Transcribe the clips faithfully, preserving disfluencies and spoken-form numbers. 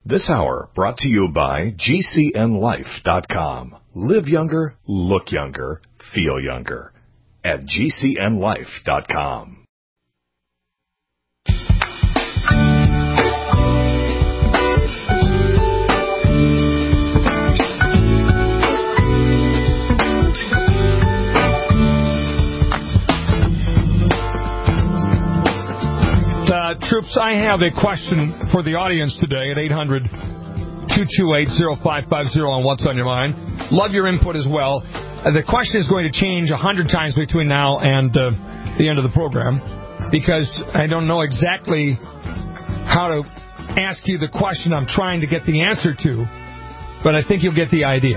This hour brought to you by G C N life dot com. Live younger, look younger, feel younger at G C N life dot com. Uh, troops, I have a question for the audience today at eight hundred, two two eight, oh five five oh on What's on Your Mind. Love your input as well. Uh, the question is going to change a hundred times between now and uh, the end of the program because I don't know exactly how to ask you the question I'm trying to get the answer to, but I think you'll get the idea.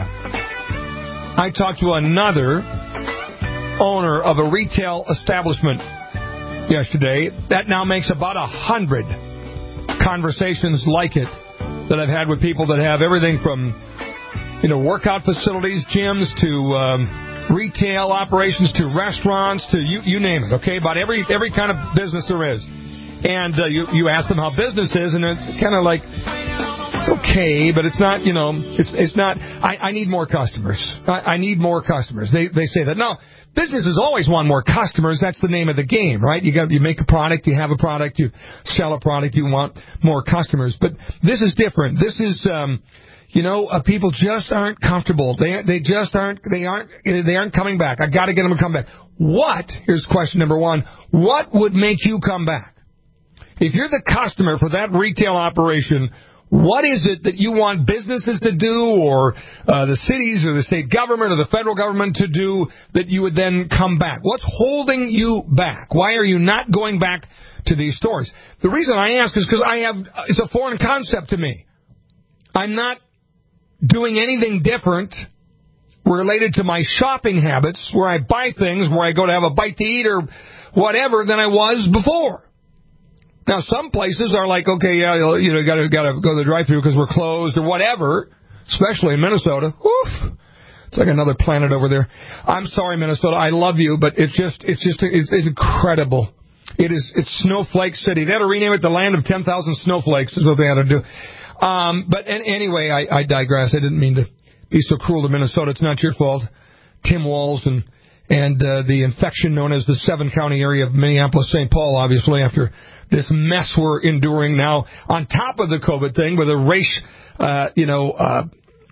I talked to another owner of a retail establishment yesterday. That now makes about a hundred conversations like it that I've had with people that have everything from, you know, workout facilities, gyms, to um, retail operations, to restaurants, to you, you name it, okay? About every every kind of business there is. And uh, you, you ask them how business is, and it's kind of like, it's okay, but it's not, you know, it's it's not, I, I need more customers. I, I need more customers. They they say that. No, businesses always want more customers. That's the name of the game, right? You got you make a product, you have a product, you sell a product, you want more customers. But this is different. This is, um, you know, uh, people just aren't comfortable. They they just aren't they aren't they aren't coming back. I got to get them to come back. What? Here's question number one. What would make you come back? If you're the customer for that retail operation, what is it that you want businesses to do, or uh, the cities or the state government or the federal government to do, that you would then come back? What's holding you back? Why are you not going back to these stores? The reason I ask is because I have, it's a foreign concept to me. I'm not doing anything different related to my shopping habits, where I buy things, where I go to have a bite to eat or whatever, than I was before. Now, some places are like, okay, yeah, you know, got to got to go to the drive-thru because we're closed or whatever. Especially in Minnesota. Oof, it's like another planet over there. I'm sorry, Minnesota. I love you, but it's just, it's just, it's, it's incredible. It is, it's Snowflake City. They had to rename it the Land of ten thousand Snowflakes. Is what they had to do. Um, but and, anyway, I, I digress. I didn't mean to be so cruel to Minnesota. It's not your fault. Tim Walz and and uh, the infection known as the seven-county area of Minneapolis-Saint Paul, obviously, after this mess we're enduring now, on top of the COVID thing, with a race, uh, you know, uh,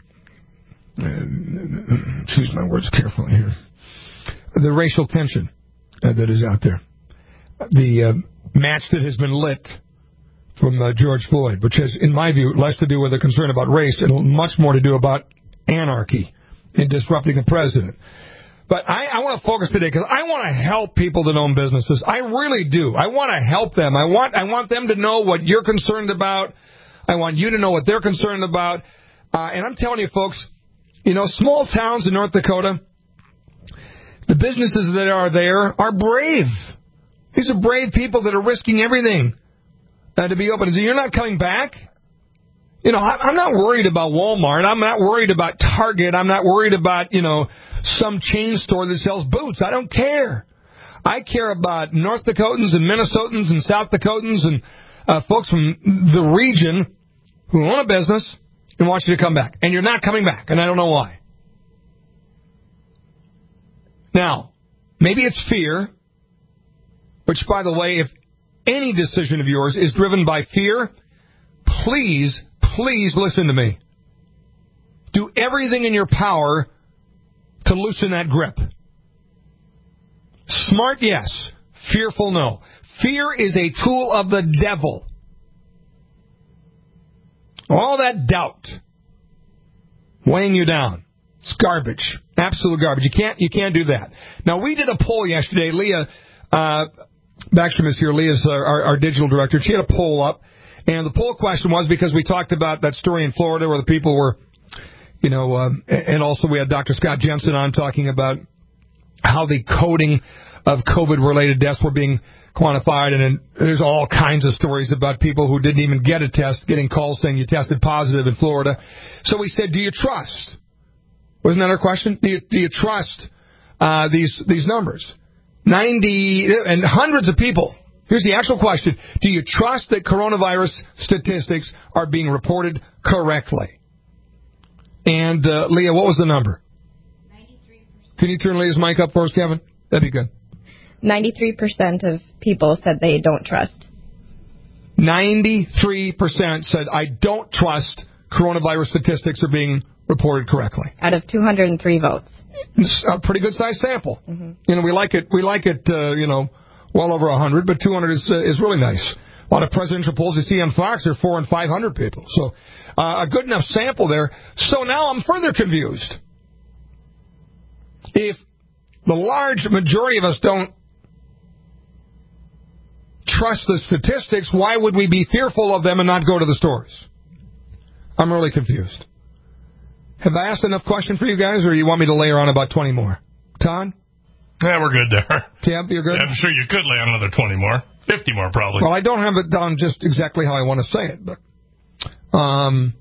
uh, choose my words carefully here, the racial tension uh, that is out there, the uh, match that has been lit from uh, George Floyd, which has, in my view, less to do with a concern about race and much more to do about anarchy and disrupting the president. But I, I want to focus today because I want to help people that own businesses. I really do. I want to help them. I want I want them to know what you're concerned about. I want you to know what they're concerned about. Uh, and I'm telling you, folks, you know, small towns in North Dakota, the businesses that are there are brave. These are brave people that are risking everything uh, to be open. So you're not coming back? You know, I'm not worried about Walmart. I'm not worried about Target. I'm not worried about, you know, some chain store that sells boots. I don't care. I care about North Dakotans and Minnesotans and South Dakotans and uh, folks from the region who own a business and want you to come back. And you're not coming back, and I don't know why. Now, maybe it's fear, which, by the way, if any decision of yours is driven by fear, please Please listen to me. Do everything in your power to loosen that grip. Smart, yes. Fearful, no. Fear is a tool of the devil. All that doubt weighing you down. It's garbage. Absolute garbage. You can't, you can't do that. Now, we did a poll yesterday. Leah uh, Backstrom is here. Leah's our, our, our digital director. She had a poll up. And the poll question was because we talked about that story in Florida where the people were, you know, uh, and also we had Doctor Scott Jensen on talking about how the coding of COVID-related deaths were being quantified. And there's all kinds of stories about people who didn't even get a test getting calls saying you tested positive in Florida. So we said, do you trust? Wasn't that our question? Do you, do you trust uh, these these numbers? ninety and hundreds of people Here's the actual question. Do you trust that coronavirus statistics are being reported correctly? And, uh, Leah, what was the number? ninety-three percent. Can you turn Leah's mic up for us, Kevin? That'd be good. ninety-three percent of people said they don't trust. ninety-three percent said, I don't trust coronavirus statistics are being reported correctly. Out of two hundred three votes. It's a pretty good sized sample. Mm-hmm. You know, we like it, we like it, uh, you know, well over one hundred, but two hundred is, uh, is really nice. A lot of presidential polls you see on Fox are four and five hundred people. So uh, a good enough sample there. So now I'm further confused. If the large majority of us don't trust the statistics, why would we be fearful of them and not go to the stores? I'm really confused. Have I asked enough question for you guys, or you want me to layer on about twenty more? Todd? Yeah, we're good there. Tim, you're good? Yeah, I'm sure you could lay on another twenty more. fifty more, probably. Well, I don't have it down just exactly how I want to say it, but um,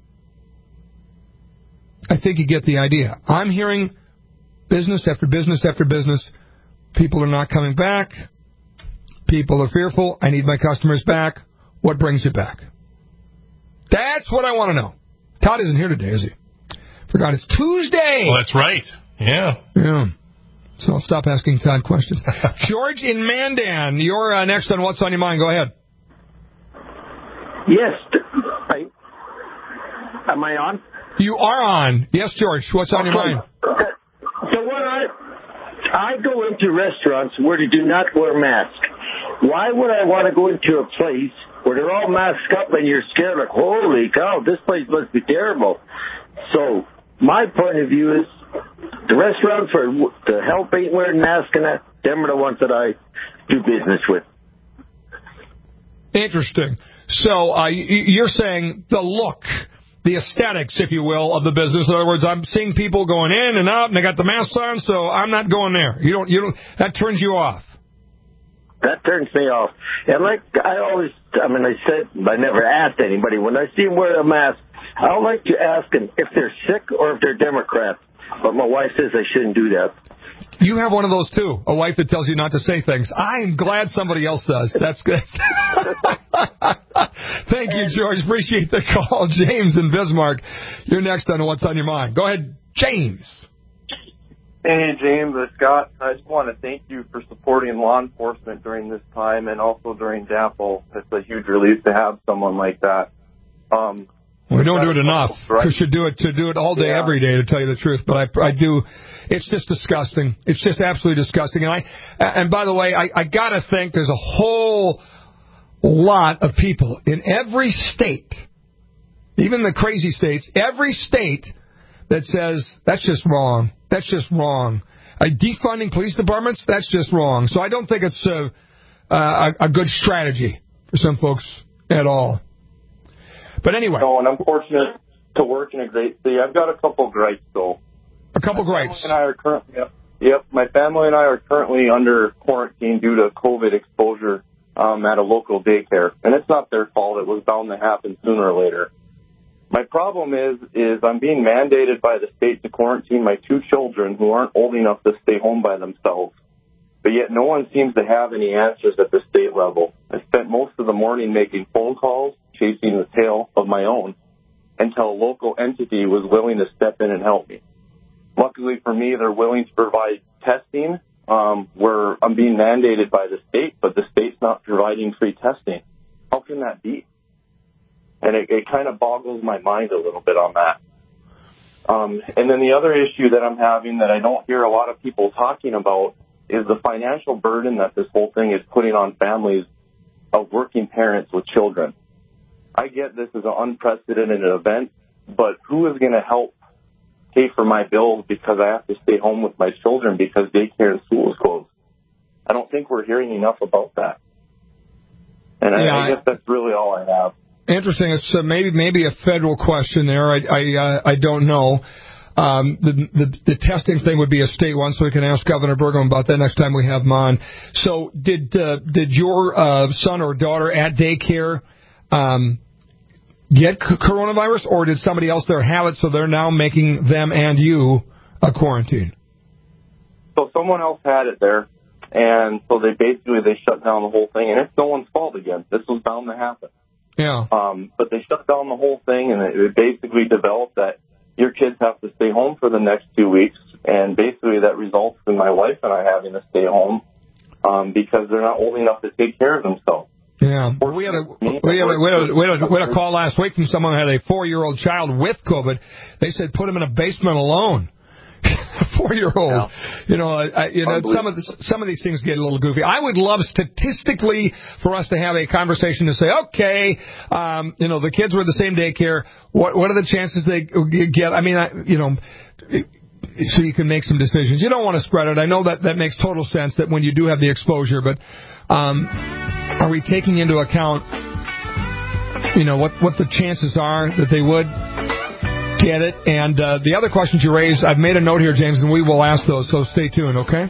I think you get the idea. I'm hearing business after business after business. People are not coming back. People are fearful. I need my customers back. What brings you back? That's what I want to know. Todd isn't here today, is he? Forgot it's Tuesday. Well, that's right. Yeah. Yeah. So I'll stop asking Todd questions. George in Mandan, you're uh, next on What's on Your Mind. Go ahead. Yes. I, am I on? You are on. Yes, George. What's on okay. your mind? So when I, I go into restaurants where they do not wear masks, why would I want to go into a place where they're all masked up and you're scared like, holy cow, this place must be terrible? So my point of view is the restaurants where the help ain't wearing masks and that, them are the ones that I do business with. Interesting. So uh, you're saying the look, the aesthetics, if you will, of the business. In other words, I'm seeing people going in and out, and they got the masks on, so I'm not going there. You don't. You don't. That turns you off. That turns me off. And like I always, I mean, I said, I never asked anybody. When I see them wear a mask, I don't like to ask them if they're sick or if they're Democrats. But my wife says I shouldn't do that. You have one of those, too, a wife that tells you not to say things. I'm glad somebody else does. That's good. Thank you, George. Appreciate the call. James in Bismarck, you're next on What's on Your Mind. Go ahead, James. Hey, James, it's Scott. I just want to thank you for supporting law enforcement during this time and also during D A P O. It's a huge relief to have someone like that. Um, we don't do it enough. Right? We should do it to do it all day, yeah. every day, to tell you the truth. But I, I do. It's just disgusting. It's just absolutely disgusting. And I, and by the way, I, I got to think there's a whole lot of people in every state, even the crazy states, every state that says that's just wrong. That's just wrong. Uh, defunding police departments, that's just wrong. So I don't think it's a, a, a good strategy for some folks at all. But anyway. No, and I'm fortunate to work in a great city. I've got a couple gripes, though. A couple my gripes. And I are currently, yep, yep, my family and I are currently under quarantine due to COVID exposure um, at a local daycare. And it's not their fault. It was bound to happen sooner or later. My problem is, is I'm being mandated by the state to quarantine my two children who aren't old enough to stay home by themselves. But yet no one seems to have any answers at the state level. I spent most of the morning making phone calls, chasing the tail of my own, until a local entity was willing to step in and help me. Luckily for me, they're willing to provide testing, um, where I'm being mandated by the state, but the state's not providing free testing. How can that be? And it, it kind of boggles my mind a little bit on that. Um, and then the other issue that I'm having that I don't hear a lot of people talking about is the financial burden that this whole thing is putting on families of working parents with children. I get this is an unprecedented event, but who is going to help pay for my bills because I have to stay home with my children because daycare and school is closed? I don't think we're hearing enough about that. And yeah, I, I guess that's really all I have. Interesting. It's uh, maybe maybe a federal question there. I I, uh, I don't know. Um, the, the the testing thing would be a state one, so we can ask Governor Burgum about that next time we have him on. So did uh, did your uh, son or daughter at daycare um, get c- coronavirus, or did somebody else there have it, so they're now making them and you a quarantine? So someone else had it there. And so they basically, they shut down the whole thing. And it's no one's fault again. This was bound to happen. Yeah. Um, but they shut down the whole thing, and it, it basically developed that your kids have to stay home for the next two weeks. And basically that results in my wife and I having to stay home um, because they're not old enough to take care of themselves. Yeah, we had a we had a, we had a, we had a, we had a call last week from someone who had a four-year-old child with COVID. They said put him in a basement alone. Four-year-old, yeah. you know, I, you know, some of the, some of these things get a little goofy. I would love statistically for us to have a conversation to say, okay, um, you know, the kids were at the same daycare. What what are the chances they get? I mean, I, you know. So you can make some decisions. You don't want to spread it. I know that that makes total sense that when you do have the exposure, but um, are we taking into account, you know, what, what the chances are that they would get it? And uh, the other questions you raised, I've made a note here, James, and we will ask those, so stay tuned, okay?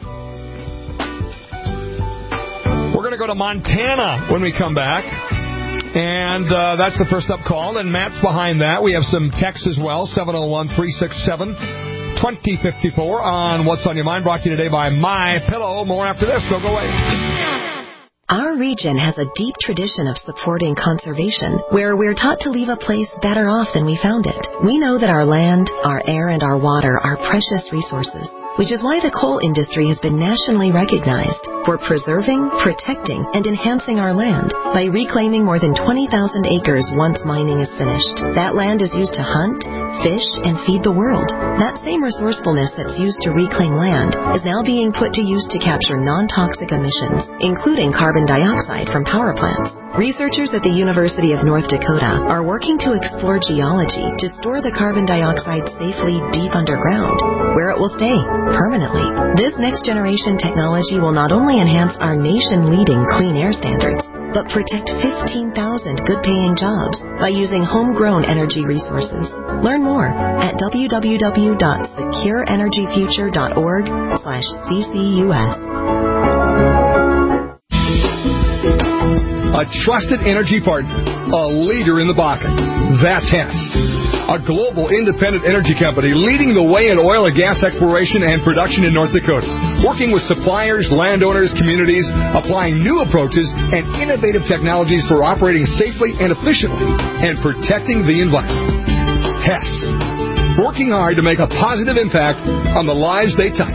We're going to go to Montana when we come back. And uh, that's the first up call, and Matt's behind that. We have some texts as well, seven oh one, three six seven, two oh five four on What's on Your Mind, brought to you today by My Pillow. More after this. Don't go away. Our region has a deep tradition of supporting conservation, where we're taught to leave a place better off than we found it. We know that our land, our air, and our water are precious resources, which is why the coal industry has been nationally recognized for preserving, protecting, and enhancing our land by reclaiming more than twenty thousand acres once mining is finished. That land is used to hunt, fish, and feed the world. That same resourcefulness that's used to reclaim land is now being put to use to capture non-toxic emissions, including carbon dioxide from power plants. Researchers at the University of North Dakota are working to explore geology to store the carbon dioxide safely deep underground, where it will stay permanently. This next-generation technology will not only enhance our nation-leading clean air standards, but protect fifteen thousand good-paying jobs by using homegrown energy resources. Learn more at w w w dot secure energy future dot org slash C C U S. A trusted energy partner, a leader in the Bakken. That's Hess, a global independent energy company leading the way in oil and gas exploration and production in North Dakota, working with suppliers, landowners, communities, applying new approaches and innovative technologies for operating safely and efficiently and protecting the environment. Hess, working hard to make a positive impact on the lives they touch.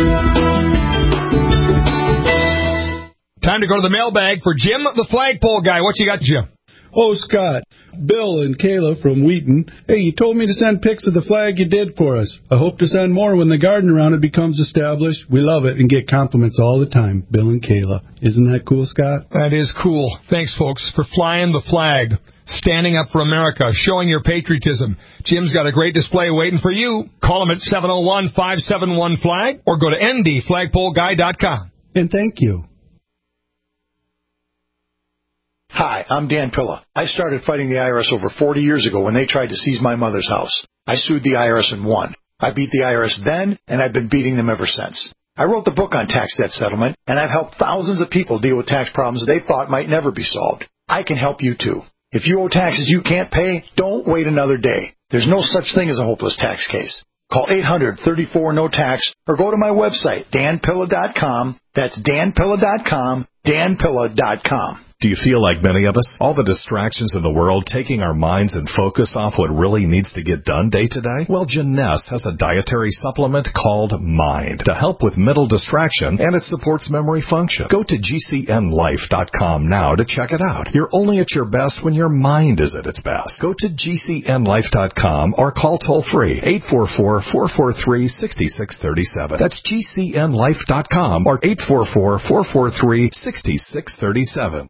Time to go to the mailbag for Jim, the flagpole guy. What you got, Jim? Oh, Scott, Bill and Kayla from Wheaton. Hey, you told me to send pics of the flag you did for us. I hope to send more when the garden around it becomes established. We love it and get compliments all the time, Bill and Kayla. Isn't that cool, Scott? That is cool. Thanks, folks, for flying the flag, standing up for America, showing your patriotism. Jim's got a great display waiting for you. Call him at seven oh one, five seven one, flag or go to n d flagpole guy dot com. And thank you. Hi, I'm Dan Pilla. I started fighting the I R S over forty years ago when they tried to seize my mother's house. I sued the I R S and won. I beat the I R S then, and I've been beating them ever since. I wrote the book on tax debt settlement, and I've helped thousands of people deal with tax problems they thought might never be solved. I can help you, too. If you owe taxes you can't pay, don't wait another day. There's no such thing as a hopeless tax case. Call eight hundred, thirty-four, no tax or go to my website, dan pilla dot com. That's dan pilla dot com, dan pilla dot com. Do you feel like many of us? All the distractions in the world taking our minds and focus off what really needs to get done day to day? Well, Jeunesse has a dietary supplement called Mind to help with mental distraction, and it supports memory function. Go to g c n life dot com now to check it out. You're only at your best when your mind is at its best. Go to g c n life dot com or call toll-free eight four four, four four three, six six three seven. That's g c n life dot com or eight four four, four four three, six six three seven.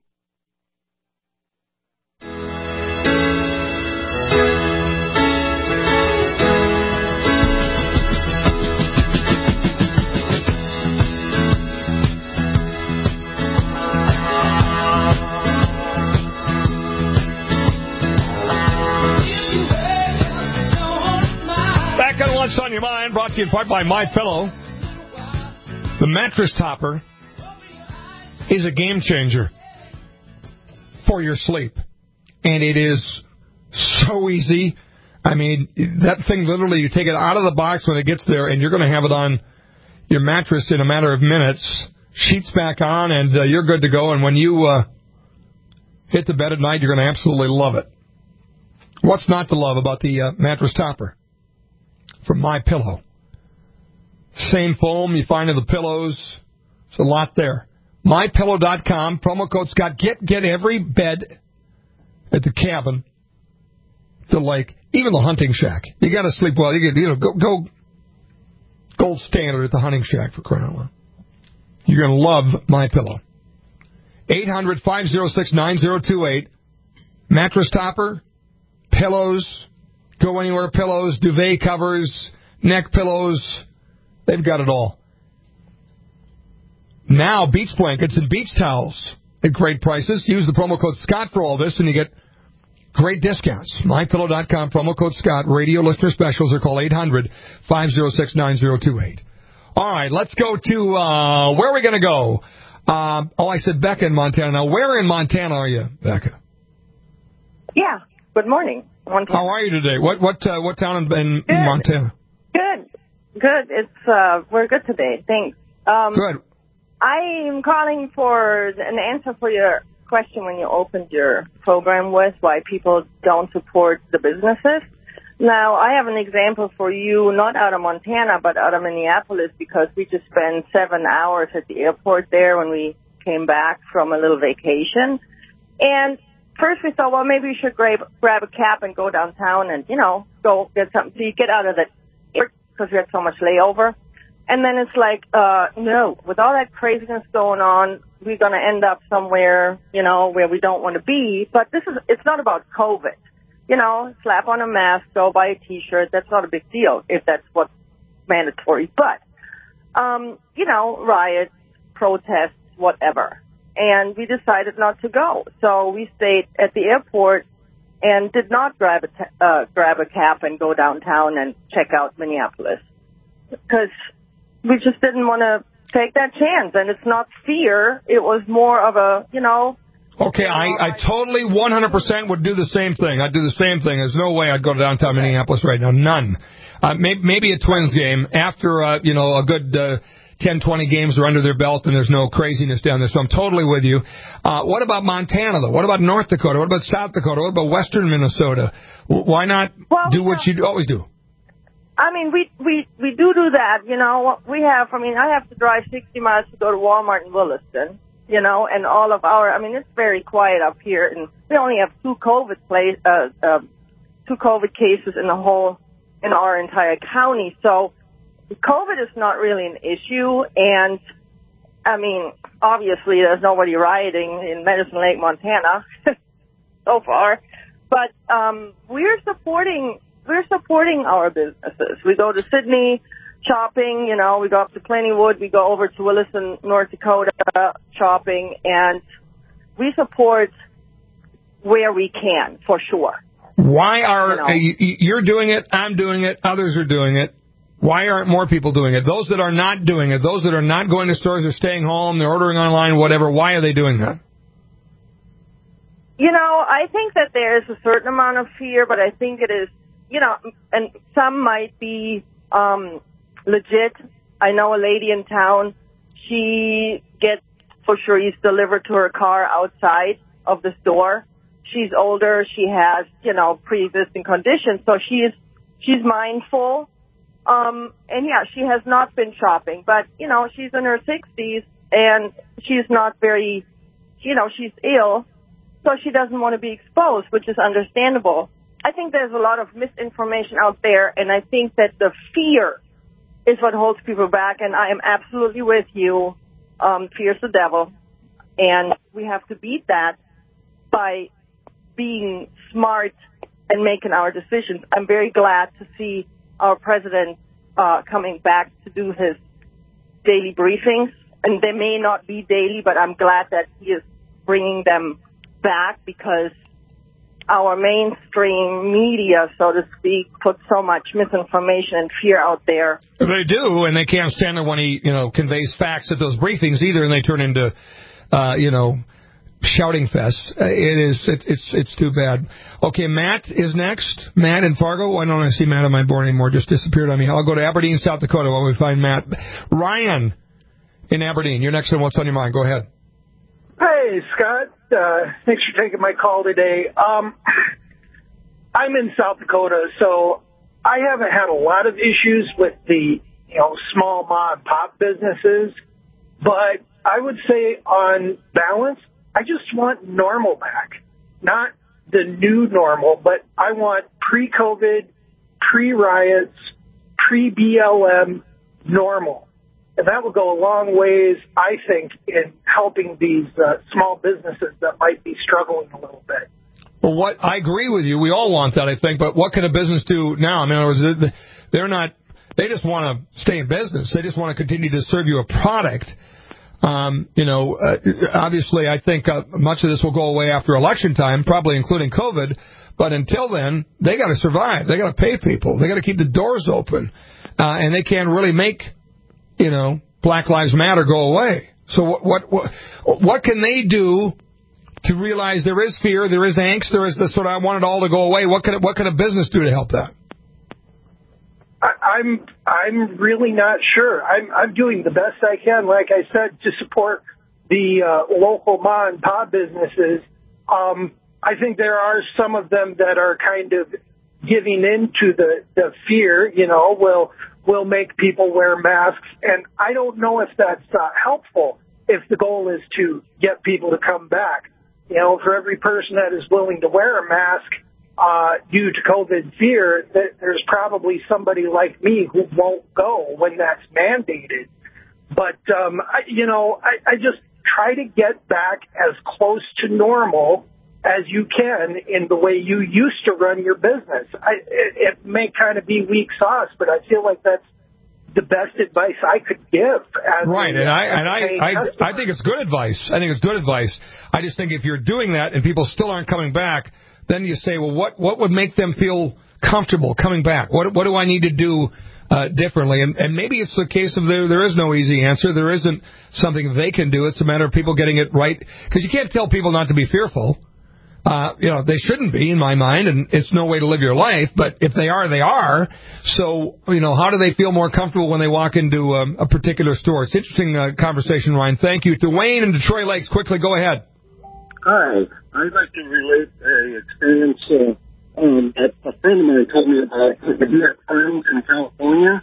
What's on Your Mind, brought to you in part by My Pillow. The mattress topper is a game changer for your sleep. And it is so easy. I mean, that thing literally, you take it out of the box when it gets there, and you're going to have it on your mattress in a matter of minutes. sheets back on, and uh, you're good to go. And when you uh, hit the bed at night, you're going to absolutely love it. What's not to love about the uh, mattress topper from MyPillow? Same foam you find in the pillows. There's a lot there. My Pillow dot com, promo code Scott. Get get every bed at the cabin, the lake, even the hunting shack. You got to sleep well. You, get, you know, go go gold standard at the hunting shack, for crying out loud. You're going to love MyPillow. eight hundred, five oh six, nine oh two eight. Mattress topper, pillows, go anywhere pillows, duvet covers, neck pillows. They've got it all. Now, beach blankets and beach towels at great prices. Use the promo code Scott for all this, and you get great discounts. My Pillow dot com, promo code Scott. Radio listener specials are called eight hundred, five oh six, nine oh two eight. All right, let's go to, uh, where are we going to go? Uh, oh, I said Becca in Montana. Now, where in Montana are you, Becca? Yeah, good morning. Montana. How are you today? What what uh, what town in, in Montana? Good, good. It's uh, we're good today. Thanks. Um, good. I'm calling for an answer for your question when you opened your program with why people don't support the businesses. Now, I have an example for you, not out of Montana, but out of Minneapolis, because we just spent seven hours at the airport there when we came back from a little vacation. And first we thought, well, maybe we should grab, grab a cab and go downtown and, you know, go get something so you get out of the airport because we had so much layover. And then it's like, uh, no, with all that craziness going on, we're going to end up somewhere, you know, where we don't want to be. But this is, it's not about COVID. You know, slap on a mask, go buy a T-shirt. That's not a big deal if that's what's mandatory. But, um, you know, riots, protests, whatever. And we decided not to go. So we stayed at the airport and did not grab a, t- uh, grab a cab and go downtown and check out Minneapolis. Because we just didn't want to take that chance. And it's not fear. It was more of a, you know. Okay, I, I totally one hundred percent would do the same thing. I'd do the same thing. There's no way I'd go to downtown Minneapolis right now. None. Uh, maybe, maybe a Twins game after, uh, you know, a good uh, ten, twenty games are under their belt and there's no craziness down there. So I'm totally with you. Uh, what about Montana, though? What about North Dakota? What about South Dakota? What about western Minnesota? Why not well, do what you always do? I mean, we, we, we do do that, you know. We have, I mean, I have to drive sixty miles to go to Walmart in Williston, you know, and all of our, I mean, it's very quiet up here, and we only have two COVID place, uh, uh, two COVID cases in the whole, in our entire county. So COVID is not really an issue, and, I mean, obviously there's nobody rioting in Medicine Lake, Montana, so far, but um, we're supporting We're supporting our businesses. We go to Sydney shopping, you know, we go up to Plentywood, we go over to Williston, North Dakota shopping, and we support where we can, for sure. Why are, you know, uh, you're doing it, I'm doing it, others are doing it. Why aren't more people doing it? Those that are not doing it, those that are not going to stores, they're staying home, they're ordering online, whatever, why are they doing that? You know, I think that there is a certain amount of fear, but I think it is, you know, and some might be um, legit. I know a lady in town, she gets groceries delivered to her car outside of the store. She's older, she has, you know, pre-existing conditions, so she's she's mindful. Um, and yeah, she has not been shopping, but, you know, she's in her sixties and she's not very, you know, she's ill, so she doesn't want to be exposed, which is understandable. I think there's a lot of misinformation out there, and I think that the fear is what holds people back, and I am absolutely with you. Um, fear's the devil, and we have to beat that by being smart and making our decisions. I'm very glad to see our president uh, coming back to do his daily briefings, and they may not be daily, but I'm glad that he is bringing them back because our mainstream media, so to speak, puts so much misinformation and fear out there. They do, and they can't stand it when he, you know, conveys facts at those briefings either, and they turn into, uh, you know, shouting fest. Uh, it is, it, it's, it's too bad. Okay, Matt is next. Matt in Fargo. Why don't I see Matt on my board anymore? Just disappeared on me. I'll go to Aberdeen, South Dakota while we find Matt. Ryan in Aberdeen. You're next on What's on Your Mind. Go ahead. Hey, Scott. Uh, thanks for taking my call today. Um, I'm in South Dakota, so I haven't had a lot of issues with the, you know, small mom and pop businesses, but I would say on balance, I just want normal back. Not the new normal, but I want pre-COVID, pre-riots, pre-B L M normal. And that will go a long ways, I think, in helping these uh, small businesses that might be struggling a little bit. Well, what I agree with you. We all want that, I think. But what can a business do now? I mean, in other words, they're not. They just want to stay in business. They just want to continue to serve you a product. Um, you know, uh, obviously, I think uh, much of this will go away after election time, probably including COVID. But until then, they got to survive. They got to pay people. They got to keep the doors open, uh, and they can't really make, you know, Black Lives Matter go away. So what, what what what can they do to realize there is fear, there is angst, there is the sort of I want it all to go away? What can what can a business do to help that? I, I'm I'm really not sure. I'm I'm doing the best I can, like I said, to support the uh, local mom and pop businesses. Um, I think there are some of them that are kind of giving in to the, the fear, you know, will will make people wear masks. And I don't know if that's uh, helpful if the goal is to get people to come back. You know, for every person that is willing to wear a mask uh, due to COVID fear, that there's probably somebody like me who won't go when that's mandated. But, um, I, you know, I, I just try to get back as close to normal as you can in the way you used to run your business. I, it, it may kind of be weak sauce, but I feel like that's the best advice I could give. As right, a, and I as and I, I I think it's good advice. I think it's good advice. I just think if you're doing that and people still aren't coming back, then you say, well, what what would make them feel comfortable coming back? What what do I need to do uh, differently? And, and maybe it's the case of there there is no easy answer. There isn't something they can do. It's a matter of people getting it right, because you can't tell people not to be fearful. Uh, you know, they shouldn't be, in my mind, and it's no way to live your life, but if they are, they are. So, you know, how do they feel more comfortable when they walk into um, a particular store? It's an interesting uh, conversation, Ryan. Thank you. Dwayne in Detroit Lakes, quickly, go ahead. Hi. I'd like to relate an experience uh, um, that a friend of mine told me about. He had friends in California,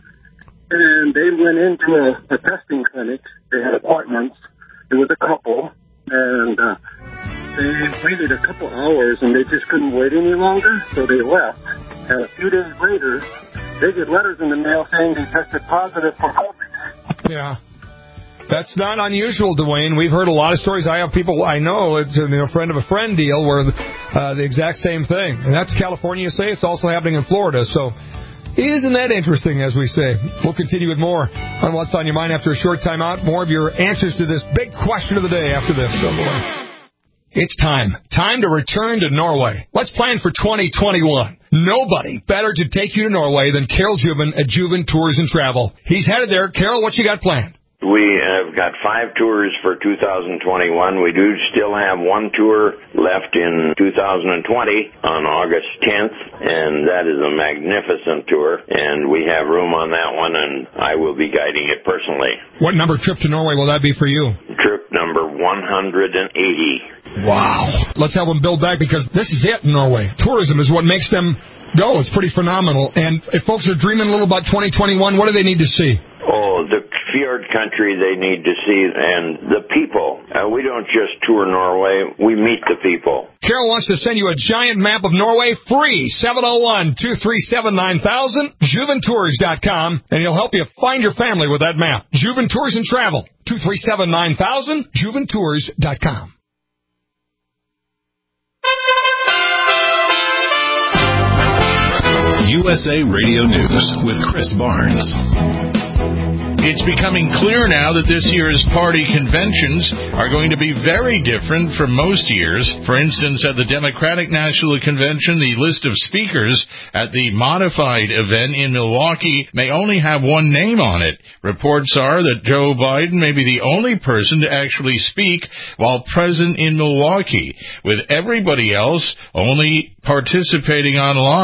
and they went into a, a testing clinic. They had apartments. It was a couple, and uh, they waited a couple hours, and they just couldn't wait any longer, so they left. And a few days later, they get letters in the mail saying they tested positive for COVID. Yeah. That's not unusual, Dwayne. We've heard a lot of stories. I have people I know, it's a you know, friend of a friend deal, where uh, the exact same thing. And that's California, you say. It's also happening in Florida. So isn't that interesting, as we say? We'll continue with more on What's on Your Mind after a short time out. More of your answers to this big question of the day after this. It's time. Time to return to Norway. Let's plan for twenty twenty-one. Nobody better to take you to Norway than Carol Juven at Juven Tours and Travel. He's headed there. Carol, what you got planned? We have got five tours for two thousand twenty-one. We do still have one tour left in two thousand twenty on August tenth, and that is a magnificent tour, and we have room on that one, and I will be guiding it personally. What number trip to Norway will that be for you? Trip number one hundred eighty. Wow. Let's help them build back, because this is it in Norway. Tourism is what makes them go. It's pretty phenomenal. And if folks are dreaming a little about twenty twenty-one, what do they need to see? Oh, the fjord country they need to see, and the people. Uh, we don't just tour Norway, we meet the people. Carol wants to send you a giant map of Norway free. seven oh one, two three seven, nine thousand, juven tours dot com, and he'll help you find your family with that map. Juven Tours and Travel, two three seven, nine thousand, juven tours dot com. U S A Radio News with Chris Barnes. It's becoming clear now that this year's party conventions are going to be very different from most years. For instance, at the Democratic National Convention, the list of speakers at the modified event in Milwaukee may only have one name on it. Reports are that Joe Biden may be the only person to actually speak while present in Milwaukee, with everybody else only participating online.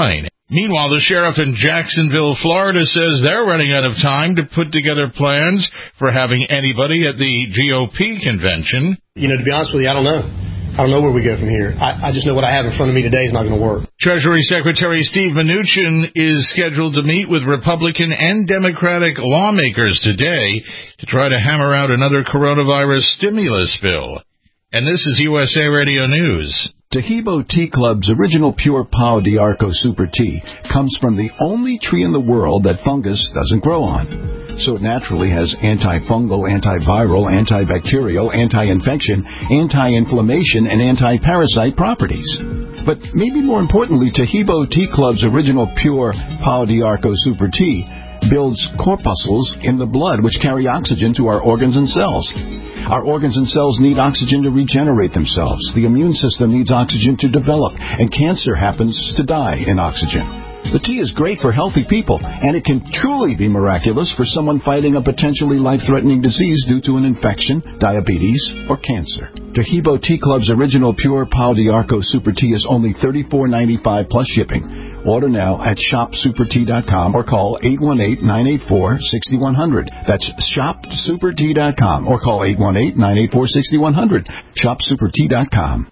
Meanwhile, the sheriff in Jacksonville, Florida, says they're running out of time to put together plans for having anybody at the G O P convention. You know, to be honest with you, I don't know. I don't know where we go from here. I, I just know what I have in front of me today is not going to work. Treasury Secretary Steve Mnuchin is scheduled to meet with Republican and Democratic lawmakers today to try to hammer out another coronavirus stimulus bill. And this is U S A Radio News. Tahibo Tea Club's original pure Pau d'Arco Super Tea comes from the only tree in the world that fungus doesn't grow on. So it naturally has antifungal, antiviral, antibacterial, anti-infection, anti-inflammation, and anti-parasite properties. But maybe more importantly, Tahibo Tea Club's original pure Pau d'Arco Super Tea builds corpuscles in the blood which carry oxygen to our organs and cells. Our organs and cells need oxygen to regenerate themselves. The immune system needs oxygen to develop, and cancer happens to die in oxygen. The tea is great for healthy people, and it can truly be miraculous for someone fighting a potentially life-threatening disease due to an infection, diabetes, or cancer. Tahibo Tea Club's original pure Pau d'Arco Super Tea is only thirty-four ninety-five plus shipping. Order now at shop super tea dot com or call eight one eight, nine eight four, six one zero zero. That's shop super tea dot com or call eight one eight, nine eight four, six one zero zero. shop super tea dot com.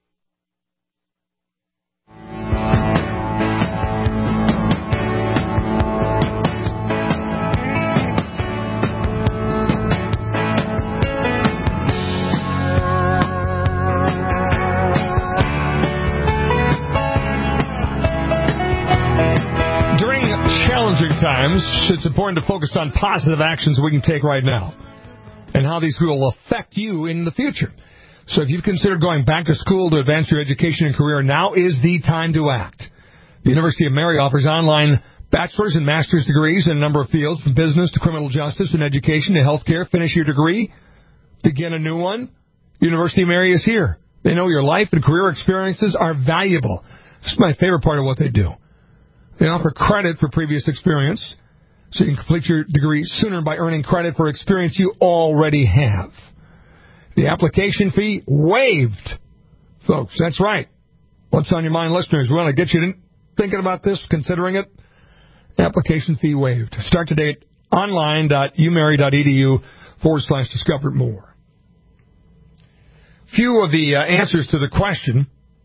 Times, it's important to focus on positive actions we can take right now and how these will affect you in the future. So if you've considered going back to school to advance your education and career, now is the time to act. The University of Mary offers online bachelor's and master's degrees in a number of fields, from business to criminal justice and education to healthcare. Finish your degree, begin a new one. University of Mary is here. They know your life and career experiences are valuable. This is my favorite part of what they do. They offer credit for previous experience, so you can complete your degree sooner by earning credit for experience you already have. The application fee waived. Folks, that's right. What's on your mind, listeners? We want to get you thinking about this, considering it. Application fee waived. Start today at online.umary.edu forward slash discover more. Few of the uh, answers to the question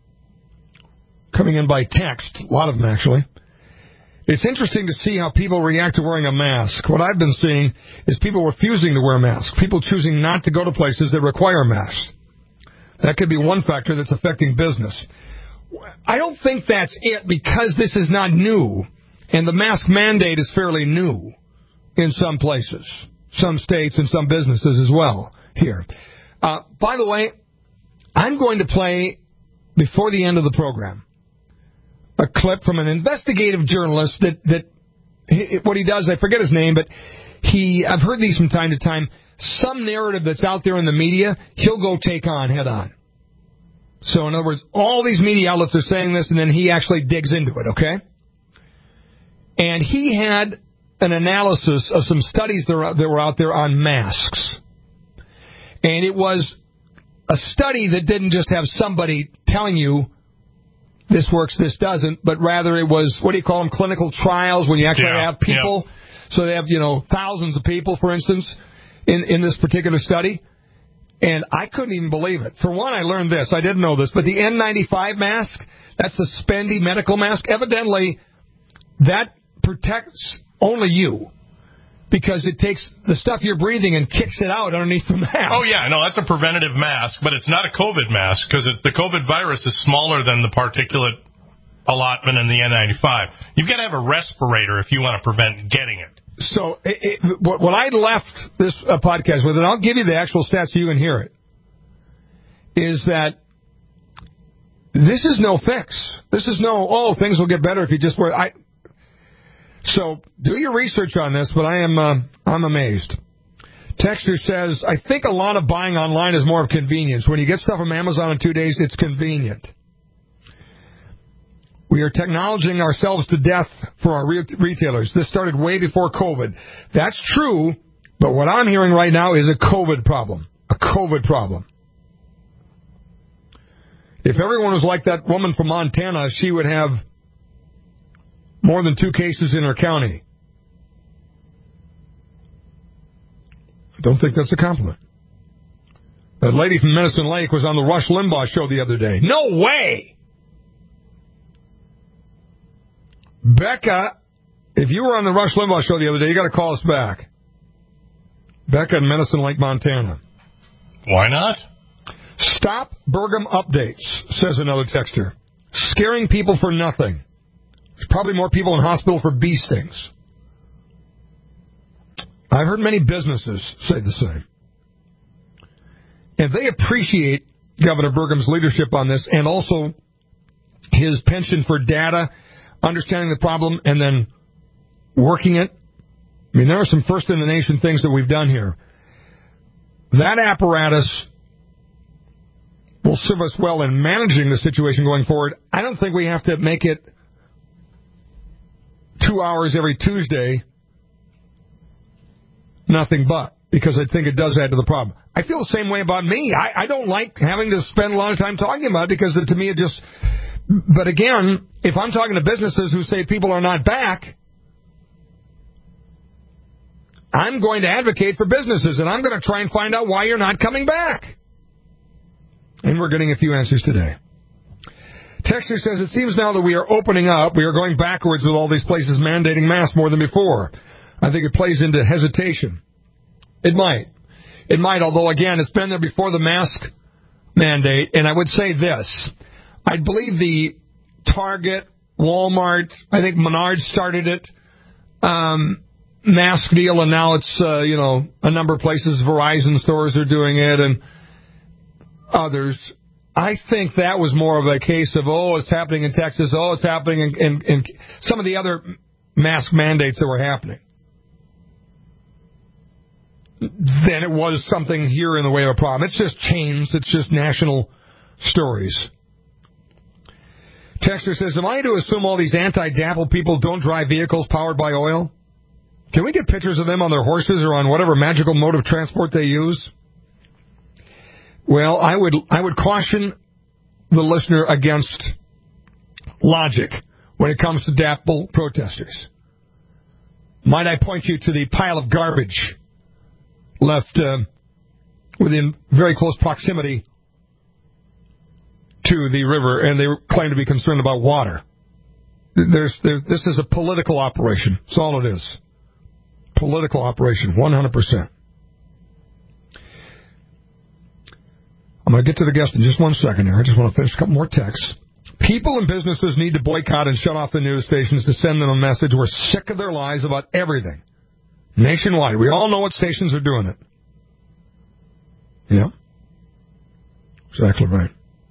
coming in by text, a lot of them actually. It's interesting to see how people react to wearing a mask. What I've been seeing is people refusing to wear masks, people choosing not to go to places that require masks. That could be one factor that's affecting business. I don't think that's it, because this is not new, and the mask mandate is fairly new in some places, some states and some businesses as well here. Uh, by the way, I'm going to play, before the end of the program, a clip from an investigative journalist that, that he, what he does, I forget his name, but he, I've heard these from time to time, some narrative that's out there in the media, he'll go take on head on. So in other words, all these media outlets are saying this, and then he actually digs into it, okay? And he had an analysis of some studies that were out there on masks. And it was a study that didn't just have somebody telling you this works, this doesn't, but rather it was, what do you call them, clinical trials, when you actually yeah, have people. Yeah. So they have, you know, thousands of people, for instance, in, in this particular study. And I couldn't even believe it. For one, I learned this. I didn't know this. But the N ninety-five mask, that's the spendy medical mask, evidently that protects only you, because it takes the stuff you're breathing and kicks it out underneath the mask. Oh, yeah. No, that's a preventative mask, but it's not a COVID mask, because the COVID virus is smaller than the particulate allotment in the N ninety-five. You've got to have a respirator if you want to prevent getting it. So it, it, what I left this uh, podcast with, and I'll give you the actual stats so you can hear it, is that this is no fix. This is no, oh, things will get better if you just wear it. So do your research on this, but I am uh, I'm amazed. Texter says, I think a lot of buying online is more of convenience. When you get stuff from Amazon in two days, it's convenient. We are technologizing ourselves to death for our re- retailers. This started way before COVID. That's true, but what I'm hearing right now is a COVID problem. A COVID problem. If everyone was like that woman from Montana, she would have More than two cases in our county. I don't think that's a compliment. That lady from Medicine Lake was on the Rush Limbaugh show the other day. No way! Becca, if you were on the Rush Limbaugh show the other day, you got to call us back. Becca in Medicine Lake, Montana. Why not? Stop Burgum updates, says another texter. Scaring people for nothing. There's probably more people in hospital for bee stings. I've heard many businesses say the same. And they appreciate Governor Burgum's leadership on this and also his penchant for data, understanding the problem, and then working it. I mean, there are some first-in-the-nation things that we've done here. That apparatus will serve us well in managing the situation going forward. I don't think we have to make it two hours every Tuesday, nothing but, because I think it does add to the problem. I feel the same way about me. I, I don't like having to spend a lot of time talking about it because it, to me it just... But again, if I'm talking to businesses who say people are not back, I'm going to advocate for businesses, and I'm going to try and find out why you're not coming back. And we're getting a few answers today. Texter says, it seems now that we are opening up, we are going backwards with all these places mandating masks more than before. I think it plays into hesitation. It might. It might, although, again, it's been there before the mask mandate. And I would say this. I believe the Target, Walmart, I think Menards started it, um, mask deal, and now it's, uh, you know, a number of places, Verizon stores are doing it, and others. I think that was more of a case of, oh, it's happening in Texas, oh, it's happening in, in, in some of the other mask mandates that were happening, than it was something here in the way of a problem. It's just changed. It's just national stories. Texter says, am I to assume all these anti-DAPL people don't drive vehicles powered by oil? Can we get pictures of them on their horses or on whatever magical mode of transport they use? Well, I would I would caution the listener against logic when it comes to DAPL protesters. Might I point you to the pile of garbage left uh, within very close proximity to the river, and they claim to be concerned about water. There's, there's, this is a political operation. That's all it is. Political operation, one hundred percent. I'm going to get to the guest in just one second here. I just want to finish a couple more texts. People and businesses need to boycott and shut off the news stations to send them a message. We're sick of their lies about everything. Nationwide. We all know what stations are doing it. Yeah. Exactly right.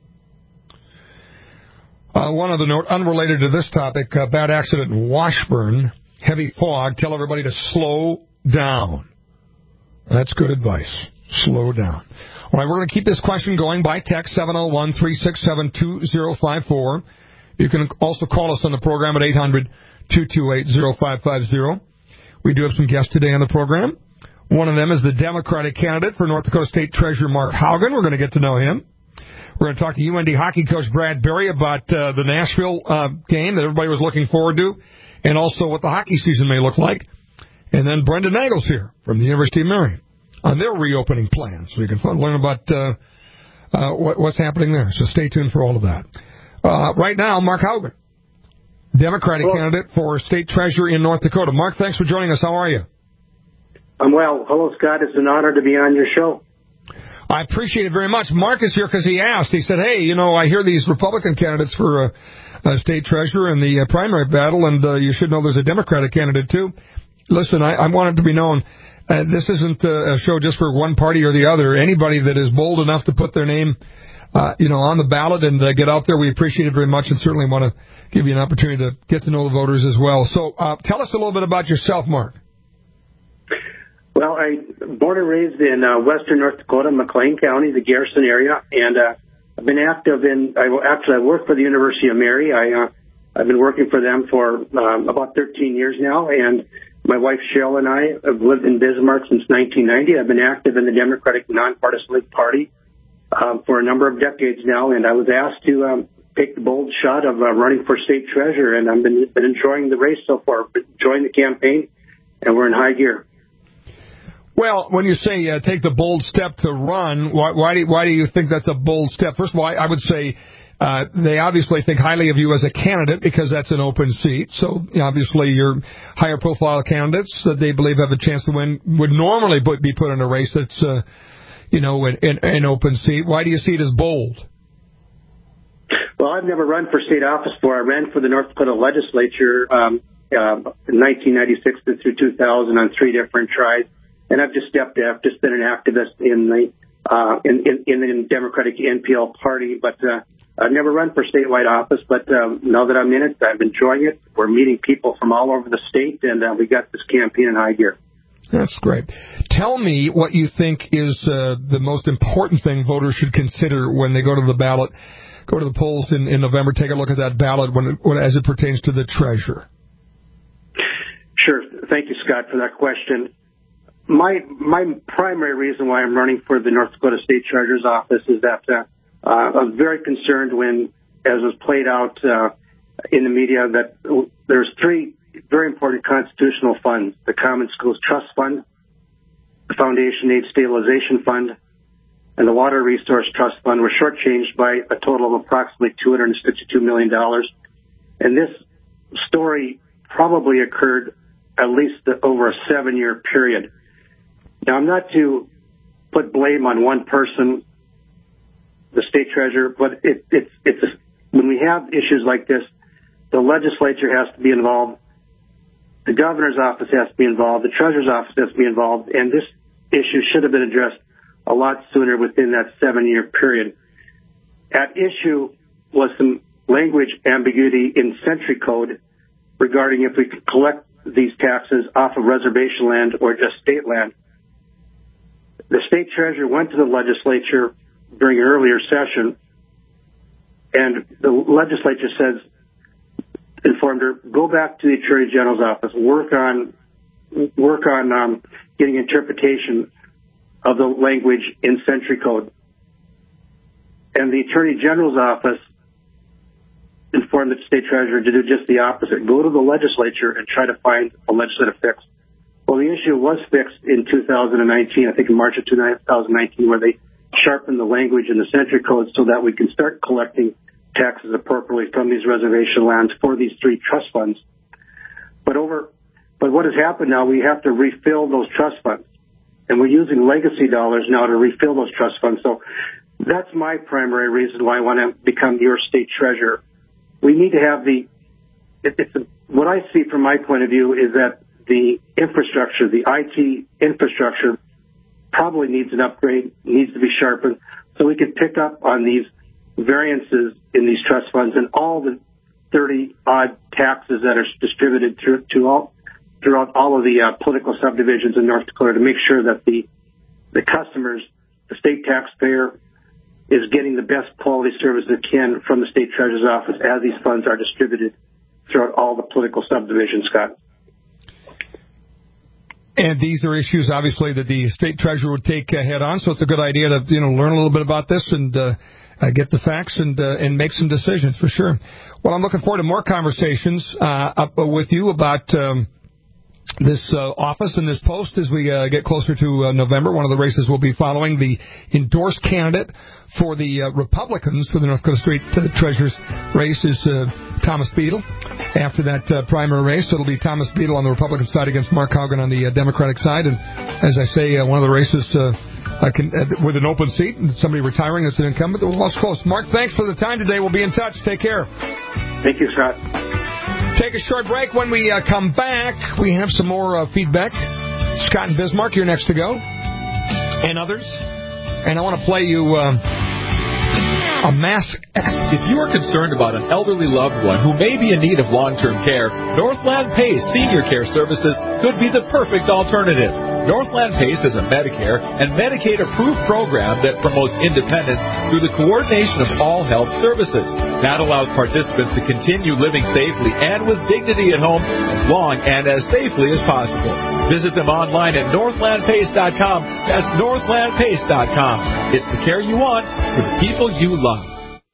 Uh, one other note, unrelated to this topic, uh, bad accident in Washburn, heavy fog. Tell everybody to slow down. That's good advice. Slow down. All right, we're going to keep this question going by text, seven oh one, three six seven, two oh five four. You can also call us on the program at eight hundred, two two eight, oh five five oh. We do have some guests today on the program. One of them is the Democratic candidate for North Dakota State Treasurer Mark Haugen. We're going to get to know him. We're going to talk to U N D hockey coach Brad Berry about uh, the Nashville uh, game that everybody was looking forward to, and also what the hockey season may look like. And then Brenda Nagel's here from the University of Marion on their reopening plans. So you can learn about uh, uh, what, what's happening there. So stay tuned for all of that. Uh, right now, Mark Haugen, Democratic Hello. candidate for state treasurer in North Dakota. Mark, thanks for joining us. How are you? I'm well. Hello, Scott. It's an honor to be on your show. I appreciate it very much. Mark is here because he asked. He said, hey, you know, I hear these Republican candidates for uh, uh, state treasurer in the uh, primary battle, and uh, you should know there's a Democratic candidate, too. Listen, I, I want it to be known, uh, this isn't uh, a show just for one party or the other. Anybody that is bold enough to put their name, uh, you know, on the ballot and uh, get out there, we appreciate it very much, and certainly want to give you an opportunity to get to know the voters as well. So uh, tell us a little bit about yourself, Mark. Well, I born and raised in uh, western North Dakota, McLean County, the Garrison area, and uh, I've been active in. I actually I work for the University of Mary. I uh, I've been working for them for um, about thirteen years now, and my wife Cheryl and I have lived in Bismarck since nineteen ninety. I've been active in the Democratic Nonpartisan League Party um, for a number of decades now, and I was asked to um, take the bold shot of uh, running for state treasurer, and I've been, been enjoying the race so far, been enjoying the campaign, and we're in high gear. Well, when you say uh, take the bold step to run, why, why, do, why do you think that's a bold step? First of all, I, I would say uh, they obviously think highly of you as a candidate because that's an open seat. So obviously your higher profile candidates that they believe have a chance to win would normally put, be put in a race that's, uh, you know, an, an, an open seat. Why do you see it as bold? Well, I've never run for state office before. I ran for the North Dakota legislature um, uh, in nineteen ninety-six through two thousand on three different tries. And I've just stepped up, just been an activist in the uh, in, in, in the Democratic N P L party, but uh, I've never run for statewide office. But um, now that I'm in it, I'm enjoying it. We're meeting people from all over the state, and uh, we got this campaign in high gear. That's great. Tell me what you think is uh, the most important thing voters should consider when they go to the ballot, go to the polls in, in November. Take a look at that ballot when, when as it pertains to the treasurer. Sure. Thank you, Scott, for that question. My my primary reason why I'm running for the North Dakota State Treasurer's office is that uh, uh, I was very concerned when, as was played out uh, in the media, that there's three very important constitutional funds: the Common Schools Trust Fund, the Foundation Aid Stabilization Fund, and the Water Resource Trust Fund were shortchanged by a total of approximately two hundred sixty-two million dollars. And this story probably occurred at least over a seven-year period. Now, I'm not to put blame on one person, the state treasurer, but it, it, it's a, when we have issues like this, the legislature has to be involved, the governor's office has to be involved, the treasurer's office has to be involved, and this issue should have been addressed a lot sooner within that seven-year period. At issue was some language ambiguity in Century Code regarding if we could collect these taxes off of reservation land or just state land. The state treasurer went to the legislature during an earlier session, and the legislature says, informed her, go back to the Attorney General's office, work on work on um, getting interpretation of the language in Century Code. And the Attorney General's office informed the state treasurer to do just the opposite. Go to the legislature and try to find a legislative fix. Well, the issue was fixed in two thousand nineteen, I think in March of two thousand nineteen, where they sharpened the language in the Century Code so that we can start collecting taxes appropriately from these reservation lands for these three trust funds. But over, but what has happened now, we have to refill those trust funds. And we're using legacy dollars now to refill those trust funds. So that's my primary reason why I want to become your state treasurer. We need to have the, it, it's a, what I see from my point of view is that the infrastructure, the I T infrastructure probably needs an upgrade, needs to be sharpened, so we can pick up on these variances in these trust funds and all the thirty-odd taxes that are distributed through, to all, throughout all of the uh, political subdivisions in North Dakota to make sure that the the customers, the state taxpayer, is getting the best quality service it can from the state treasurer's office as these funds are distributed throughout all the political subdivisions, Scott. And these are issues, obviously, that the state treasurer would take uh, head on. So it's a good idea to, you know, learn a little bit about this and uh, uh, get the facts and uh, and make some decisions for sure. Well, I'm looking forward to more conversations uh, up with you about um, this uh, office and this post as we uh, get closer to uh, November. One of the races we'll be following, the endorsed candidate for the uh, Republicans for the North Dakota State uh, Treasurer's race is uh, Thomas Beadle. After that uh, primary race, it'll be Thomas Beadle on the Republican side against Mark Haugen on the uh, Democratic side. And as I say, uh, one of the races uh, I can, uh, with an open seat and somebody retiring as an incumbent. Well, it's close. Mark, thanks for the time today. We'll be in touch. Take care. Thank you, Scott. Take a short break. When we uh, come back, we have some more uh, feedback. Scott and Bismarck, you're next to go. And others. And I want to play you uh, a mask. If you are concerned about an elderly loved one who may be in need of long-term care, Northland PACE Senior Care Services could be the perfect alternative. Northland PACE is a Medicare and Medicaid-approved program that promotes independence through the coordination of all health services. That allows participants to continue living safely and with dignity at home as long and as safely as possible. Visit them online at northland pace dot com. That's northland pace dot com. It's the care you want for the people you love.